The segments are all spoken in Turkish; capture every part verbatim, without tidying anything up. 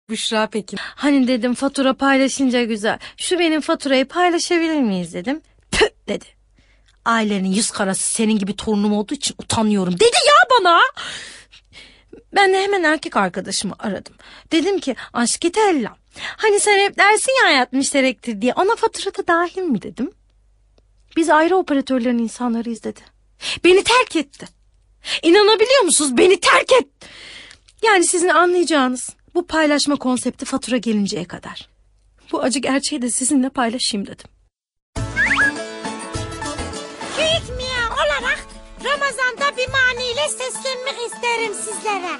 Büşra Pekin. Hani dedim fatura paylaşınca güzel. Şu benim faturayı paylaşabilir miyiz dedim. Püh dedi. Ailenin yüz karası senin gibi torunum olduğu için utanıyorum dedi ya bana. Ben de hemen erkek arkadaşımı aradım. Dedim ki aşkitella, hani sen hep dersin ya hayat müşterektir diye, ana faturada dahil mi dedim. Biz ayrı operatörlerin insanlarıyız dedi. Beni terk etti. İnanabiliyor musunuz? Beni terk et. Yani sizin anlayacağınız bu paylaşma konsepti fatura gelinceye kadar. Bu acı gerçeği de sizinle paylaşayım dedim. Küçük Miyan olarak Ramazan'da bir maniyle seslenmek isterim sizlere.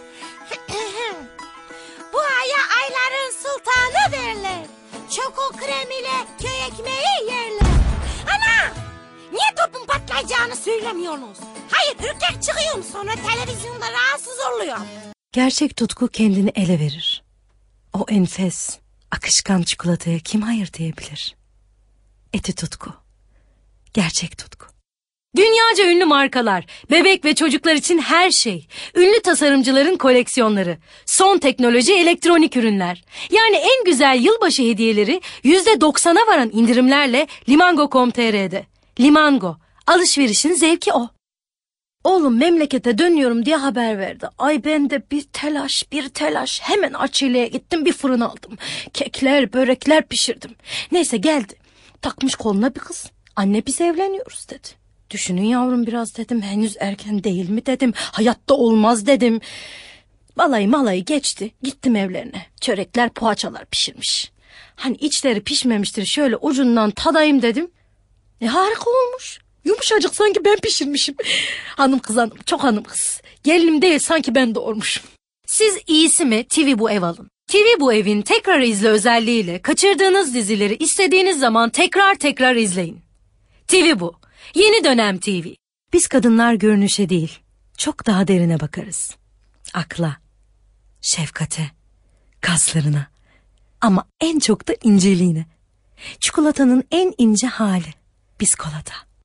Bu aya ayların sultanı derler. Çoko krem ile köy ekmeği yerler. Ana! Niye topun patlayacağını söylemiyorsunuz? Hayır, ürkek çıkıyorum, sonra televizyonda rahatsız oluyorum. Gerçek tutku kendini ele verir. O enfes, akışkan çikolataya kim hayır diyebilir? Eti tutku. Gerçek tutku. Dünyaca ünlü markalar, bebek ve çocuklar için her şey. Ünlü tasarımcıların koleksiyonları, son teknoloji elektronik ürünler. Yani en güzel yılbaşı hediyeleri yüzde doksana varan indirimlerle limango nokta com nokta tr'de. Limango, alışverişin zevki o. Oğlum memlekete dönüyorum diye haber verdi. Ay ben de bir telaş bir telaş hemen Açile'ye gittim, bir fırın aldım. Kekler börekler pişirdim. Neyse geldi, takmış koluna bir kız. Anne biz evleniyoruz dedi. Düşünün yavrum biraz dedim, henüz erken değil mi dedim. Hayatta olmaz dedim. Balayı malayı geçti, gittim evlerine. Çörekler poğaçalar pişirmiş. Hani içleri pişmemiştir, şöyle ucundan tadayım dedim. E harika olmuş. Yumuşacık, sanki ben pişirmişim. Hanım kız hanım, çok hanım kız. Gelinim değil, sanki ben doğurmuşum. Siz iyisi mi T V Bu Ev alın. T V Bu Ev'in tekrar izle özelliğiyle kaçırdığınız dizileri istediğiniz zaman tekrar tekrar izleyin. T V Bu, yeni dönem T V. Biz kadınlar görünüşe değil, çok daha derine bakarız. Akla, şefkate, kaslarına, ama en çok da inceliğine. Çikolatanın en ince hali, biskolata.